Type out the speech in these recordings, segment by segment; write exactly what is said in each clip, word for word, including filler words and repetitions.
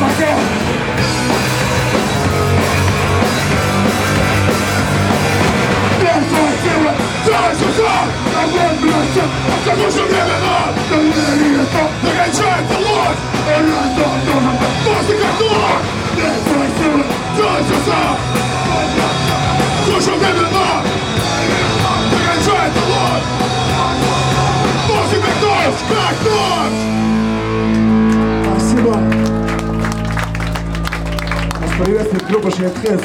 Спасибо. Нас приветствует группа Шведхес.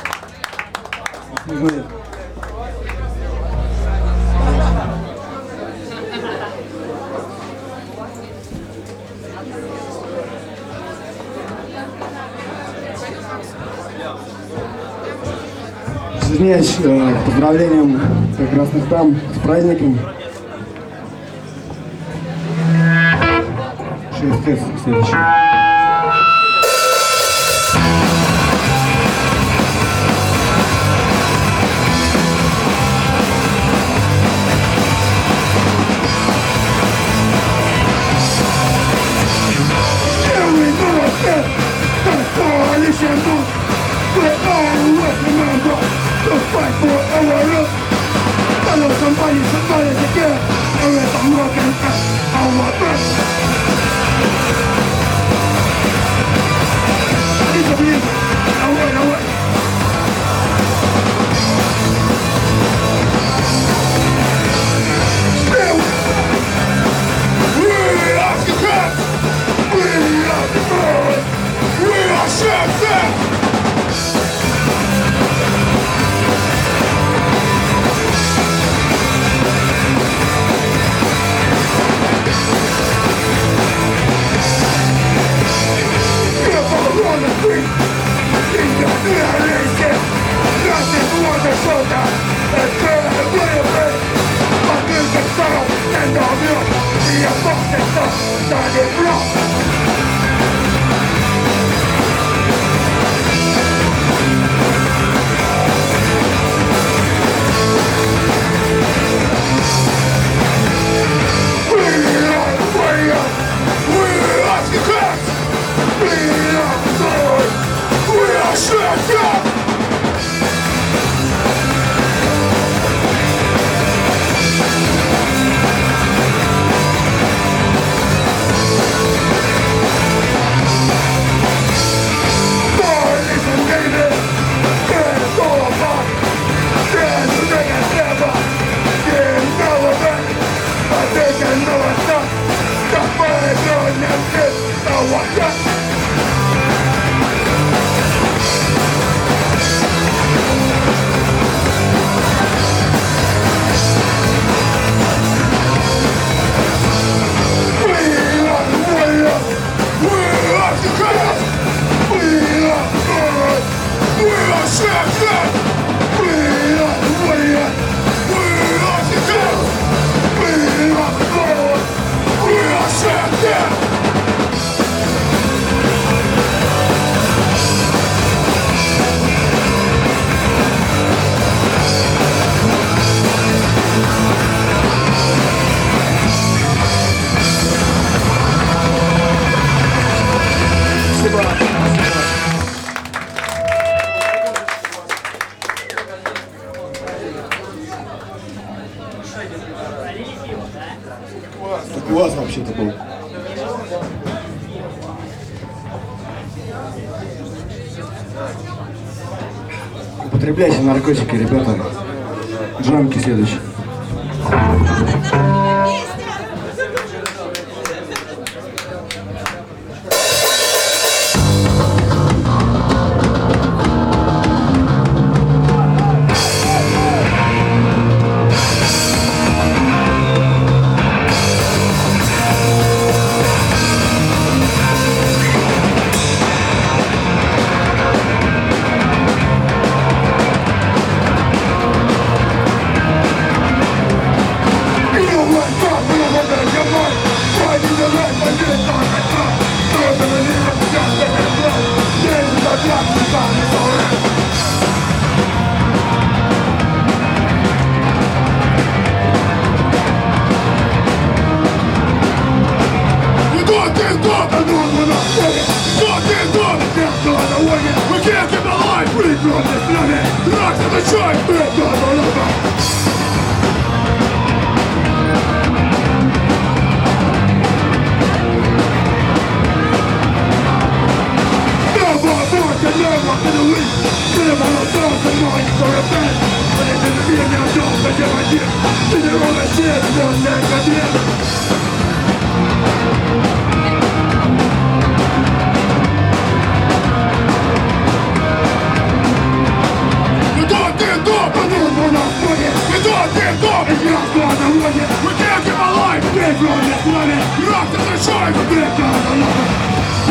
Присоединяюсь э, к поздравлениям прекрасных дам с праздником. Шведхес следующий. Somebody, somebody to get, or if I'm looking at our best. It's a music, away, away. Still, we are the best, we are the best, we are champions. Так у вас вообще-то был. Употребляйте наркотики, ребята. Джамки следующий. Fuck! Бескровной славе, рак заточай, бега-долога. Never gonna win. Never gonna stop the mind for a band. But it's in the beer now, don't let your idea. To the wrong shit, don't let go dear. You don't get up, I don't wanna fuck it. You don't get up, it's just gonna run it. We can't keep alive, get from this planet. Rock to the shine, forget God, I love it.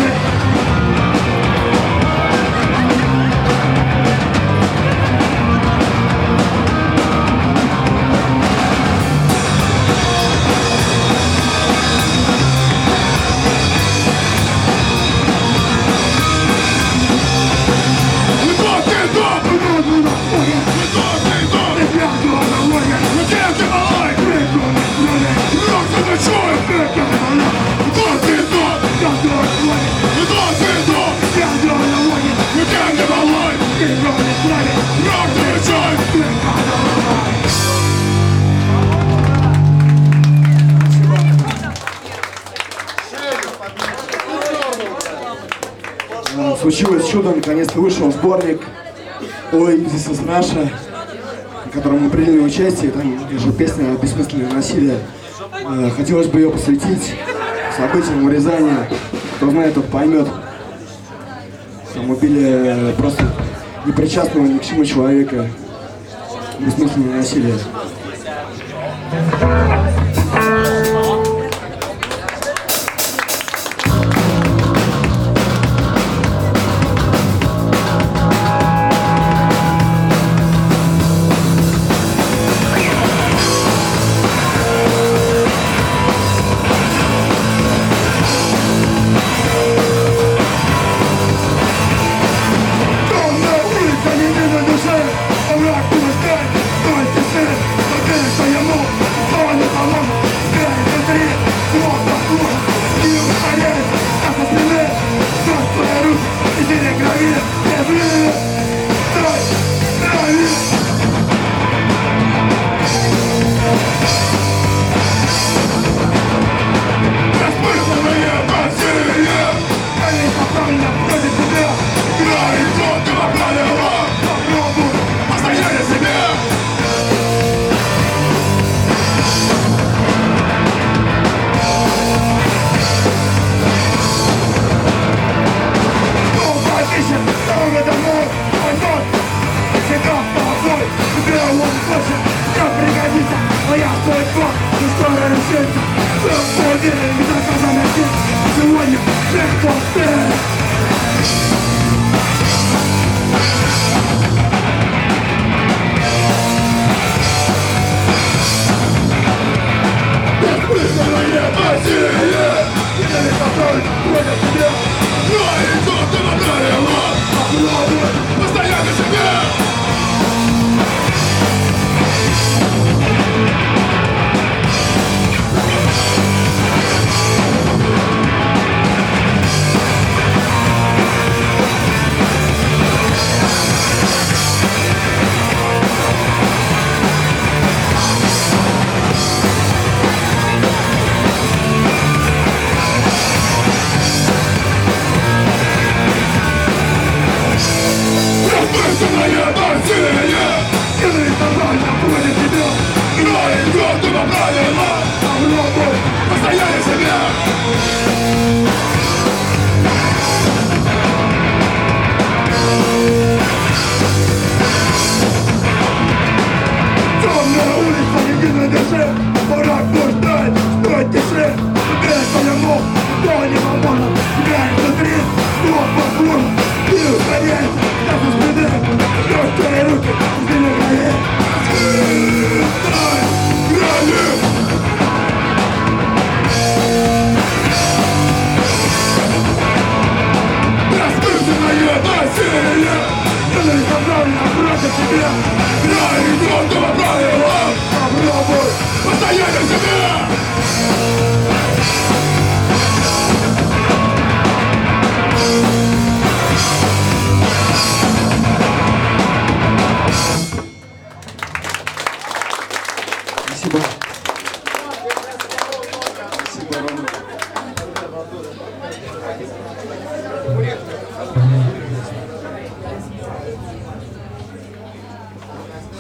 Случилось чудо, наконец-то вышел сборник «Ой, This is Russia», в котором мы приняли участие. Там же песня о бессмысленном насилии. Хотелось бы ее посвятить событиям в Рязани. Кто знает, тот поймет. Там убили просто непричастного ни к чему человека. Бессмысленное насилие.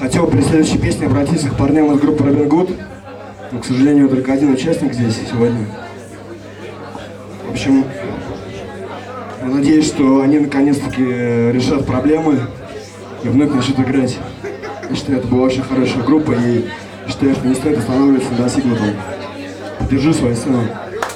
хотел при следующей песне обратиться к парням из группы Робин Гуд. Но, к сожалению, только один участник здесь сегодня. В общем, я надеюсь, что они наконец-таки решат проблемы и вновь начнут играть. Я считаю, это была очень хорошая группа, и считаю, что не стоит останавливаться на достигнутом. Поддержи свою сцену.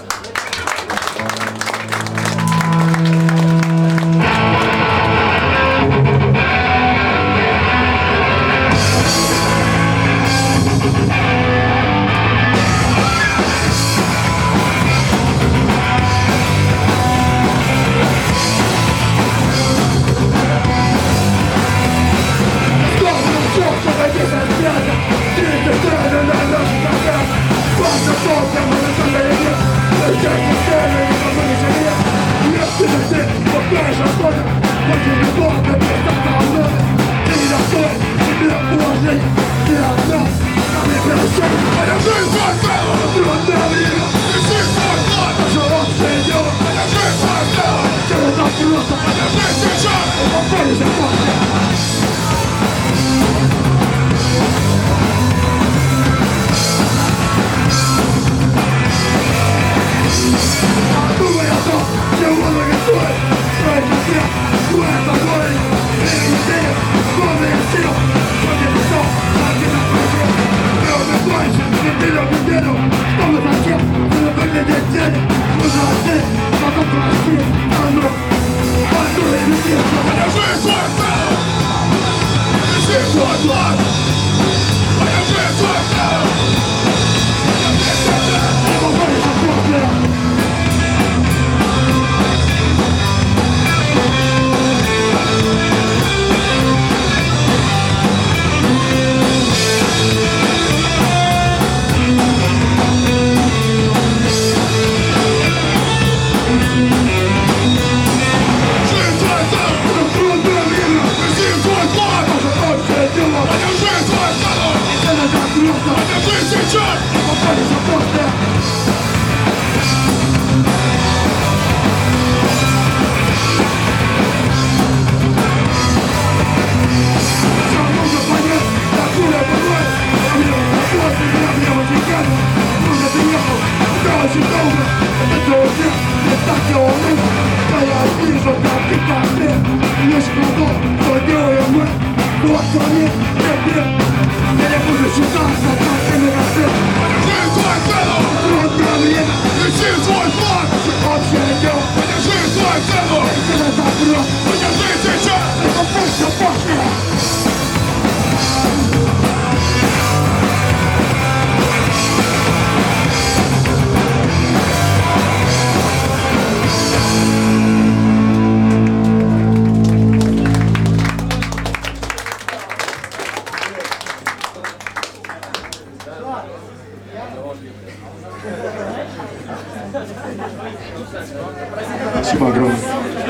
Спасибо огромное.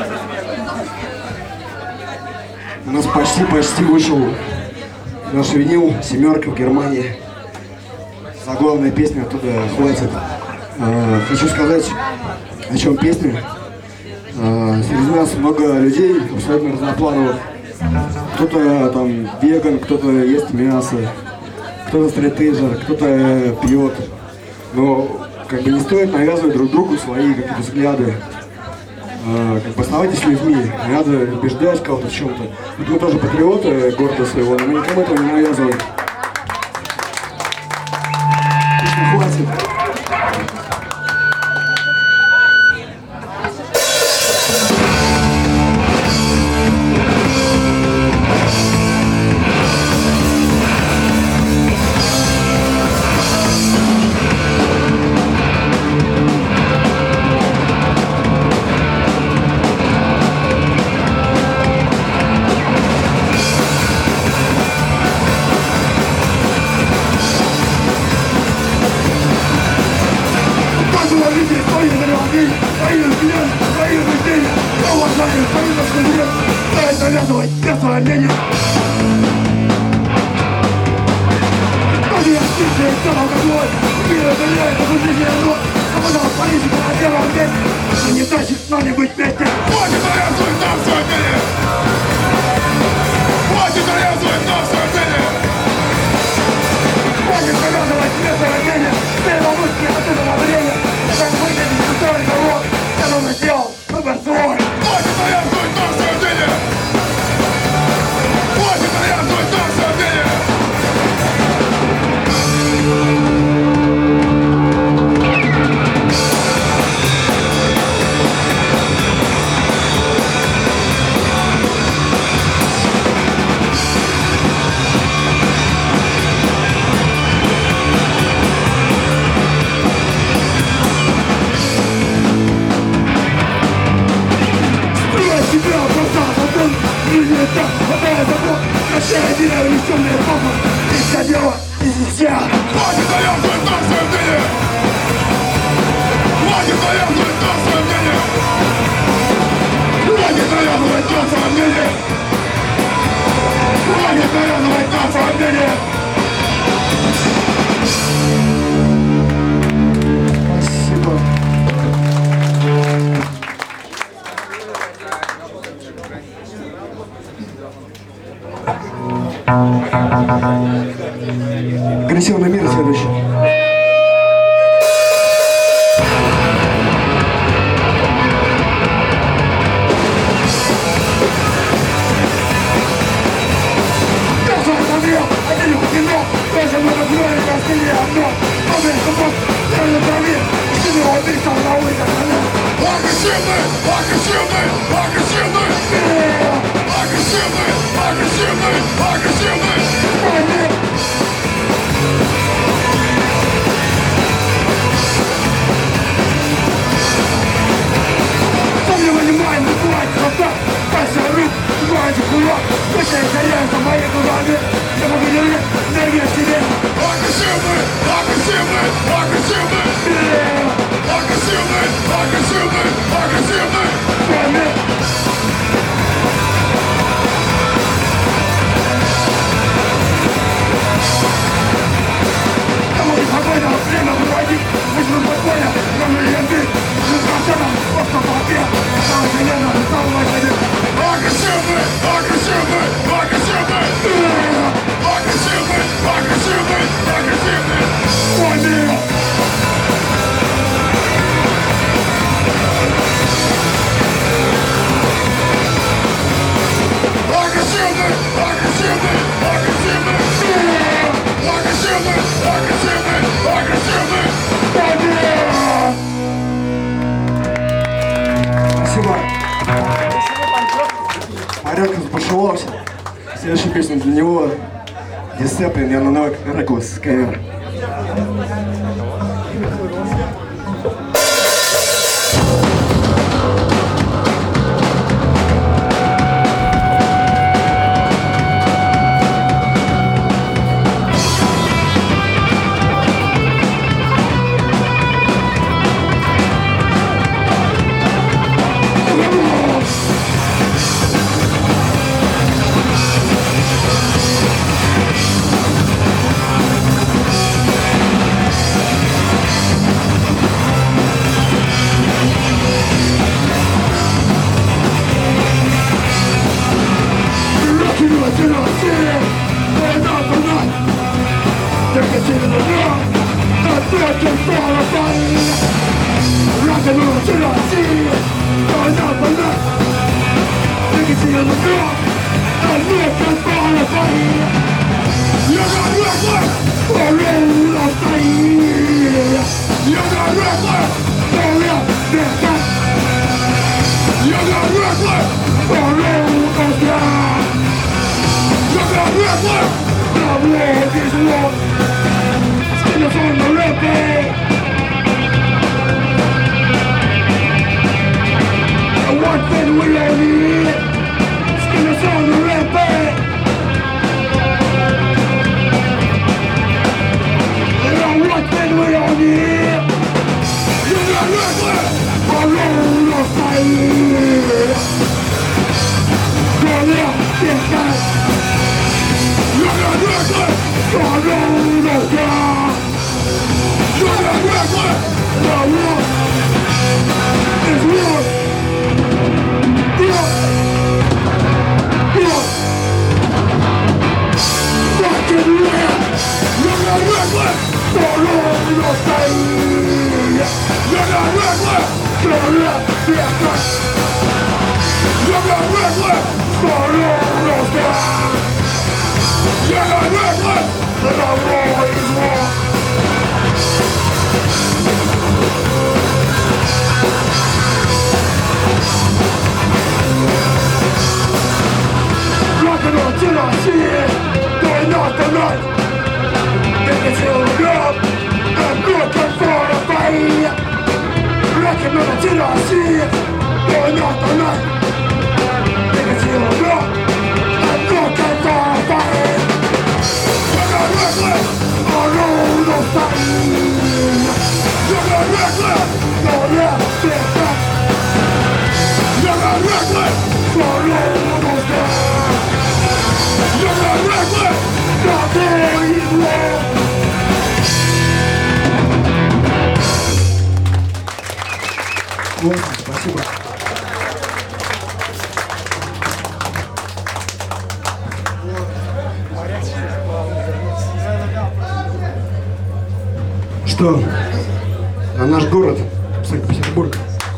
У нас почти-почти вышел наш винил «Семерка» в Германии. Заглавная песня оттуда хватит. А, хочу сказать, о чем песня. А, среди нас много людей, абсолютно разноплановых. Кто-то там веган, кто-то ест мясо, кто-то стриптизер, кто-то пьет. Но как бы не стоит навязывать друг другу свои какие-то взгляды. А, как бы оставайтесь людьми, не надо убеждать кого-то в чем-то. Вот мы тоже патриоты города своего, но мы никому этого не навязываем. Отлично, хватит. Хватит навязывать нам свое мнение! опасался ты, жизнь это, хватает забот, прощай, деревья, темные фокус, из-за дела, из-за хватит навязывать нам свое мнение! Хватит навязывать нам свое мнение! Хватит навязывать нам свое мнение! Хватит навязывать нам свое мнение! Спасибо. Агрессивный мир следующий. Агрессивный! Агрессивный! Агрессивный! Агрессивный! Агрессивный! Агрессивный! Сам не понимаю, не бывает красота. Пальцы рук, сбиваете кулак. Точно теряется моими глазами. Я могу держать энергию в себе. Агрессивный! Агрессивный! Агрессивный! Агрессивный! Агрессивный! Агрессивный! Кому не спокойно, время выводить. Пусть мы спокойно, но мы ленты. Мы красотом, просто попе. Стало железно, стало войти. Агрессивный! Агрессивный! Агрессивный! Агрессивный! Агрессивный! Агрессивный! Мой мир! Агрессивный! Агрессивный! Агрессивный! Агрессивный! Агрессивный! Агрессивный! Спасибо. Марек разбушевался. Следующая песня для него. Discipline, я на новый Reckless, кавер. Rockin' on the T L C, going out the night. Космос, спасибо. Что? А наш город, Санкт-Петербург.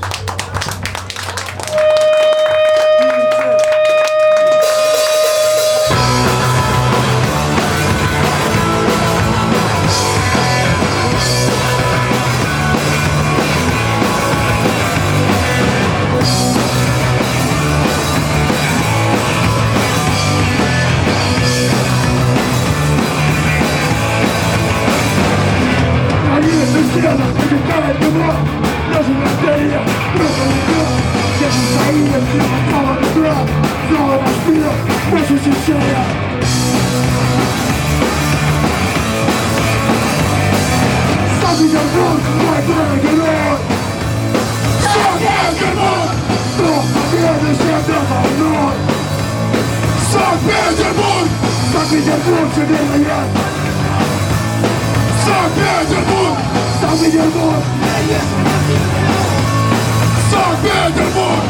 Санкт-Петербург, мой город-герой! Санкт-Петербург! Дух победы всегда со мной! Санкт-Петербург! Санкт-Петербург, всегда я! Санкт-Петербург! Санкт-Петербург! Санкт-Петербург!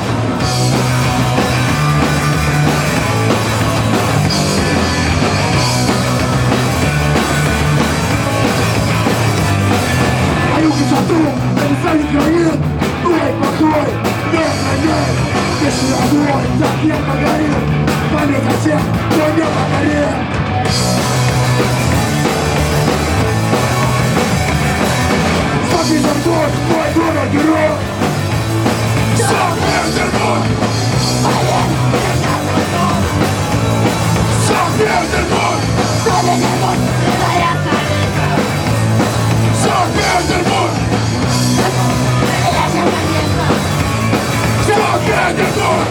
Шатру, нарисали гранит, ой, покой, не храняй, вечный огонь, так не погорит, память о тех, кто не погорел. Санкт-Петербург, мой город-герой. Санкт-Петербург! Санкт-Петербург! Санкт-Петербург! Санкт-Петербург!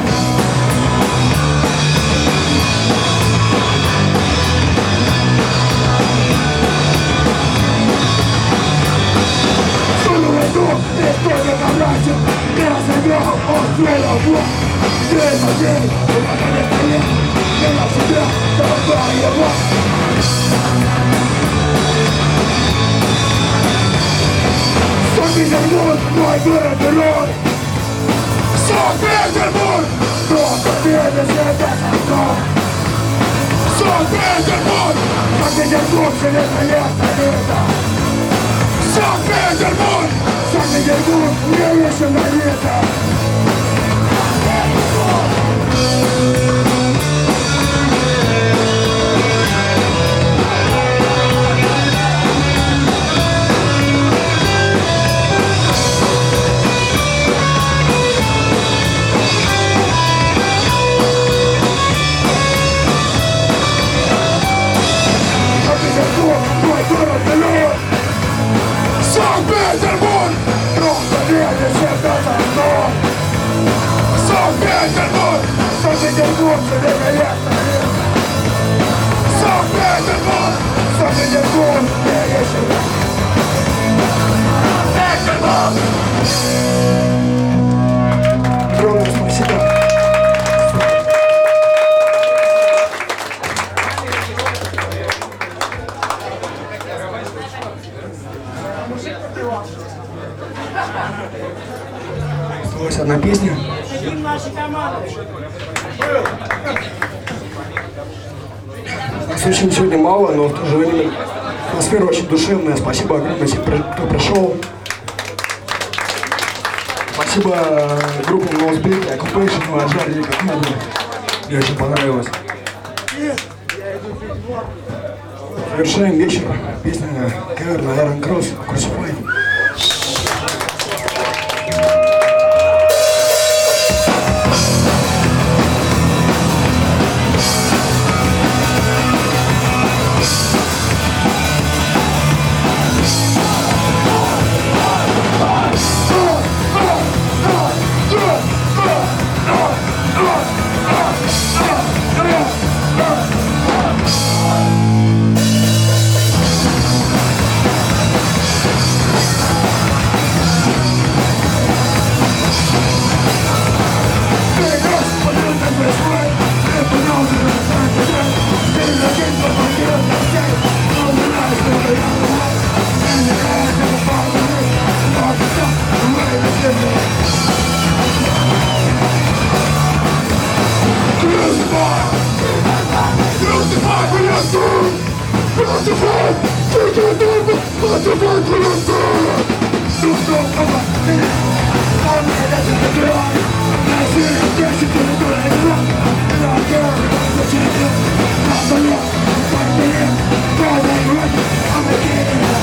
Суровый дух, история братьев, не разобрал, он сделал Бог. День за день, и наконец-то нет, я на себя давал его. Санкт-Петербург, мой город-герой! Санкт-Петербург! Дух победы всегда со мной! Санкт-Петербург! Санкт-Петербург, железная столица! Санкт-Петербург! Санкт-Петербург, мне еще нравится! Санкт-Петербург! Дух победы всегда со мной! Санкт-Петербург! Санкт-Петербург, железная столица! Санкт-Петербург! Санкт-Петербург, мне еще Петербург! Огромное спасибо! Осталась одна песня. Нас очень сегодня мало, но в то же время атмосфера очень душевная. Спасибо огромное всем, кто пришел. Спасибо группам Ноусбит, Occupation, Аджар, или как надо. Мне очень понравилось. Завершаем вечер. Песня кавер на Iron Cross, Crucified. Crucify for your sin! Crucify! Take your devil! Crucify for your sin! You don't come up in it! I'm in it to the ground! I see the pressure to the ground! And I care what you do! Not the law! Fight for him! All that right! I'm a kid!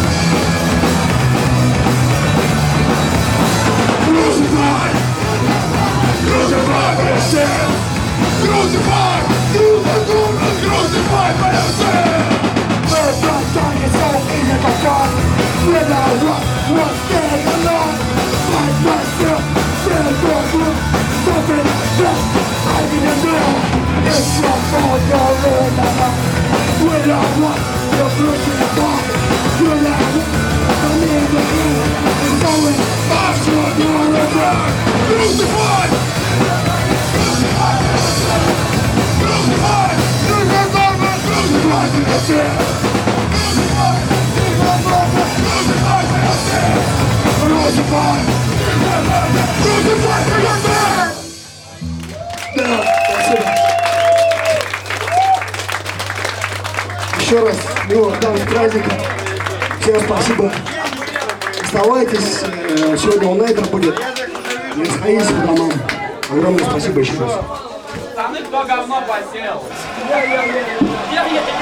Crucify! Crucify for your sin! Crucify! You are going to crucify for your sin! We're not trying so easy to come. When I walk, one day alone. Fight myself, still go through. Something that I didn't know. It's your fault, you're in the night. When I walk, you're pushing the bar. When I walk, I'm in the room. It's always I'm sure you're a drug. Crucify! Crucify! Crucify! Crucify! Crucify for your sin! Crucify! Crucify for your sin! Crucify! Crucify for your sin! Да, спасибо. Еще раз, милых дам с праздником. Всем спасибо. Оставайтесь, э, сегодня он найтер будет. Не сходите по домам. Огромное спасибо еще раз. Пацаны, кто говно посел?